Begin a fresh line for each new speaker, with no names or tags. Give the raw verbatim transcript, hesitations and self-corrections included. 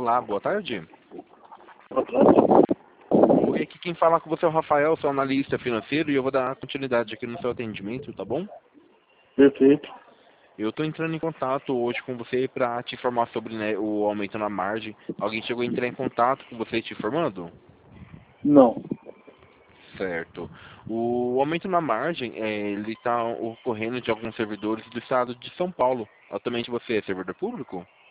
Olá, boa tarde.
Boa tarde.
Oi, aqui quem fala com você é o Rafael, sou analista financeiro e eu vou dar continuidade aqui no seu atendimento, tá bom?
Perfeito.
Eu estou entrando em contato hoje com você para te informar sobre, né, o aumento na margem. Alguém chegou a entrar em contato com você te informando?
Não.
Certo. O aumento na margem, é, ele está ocorrendo de alguns servidores do estado de São Paulo. Atualmente você é servidor público?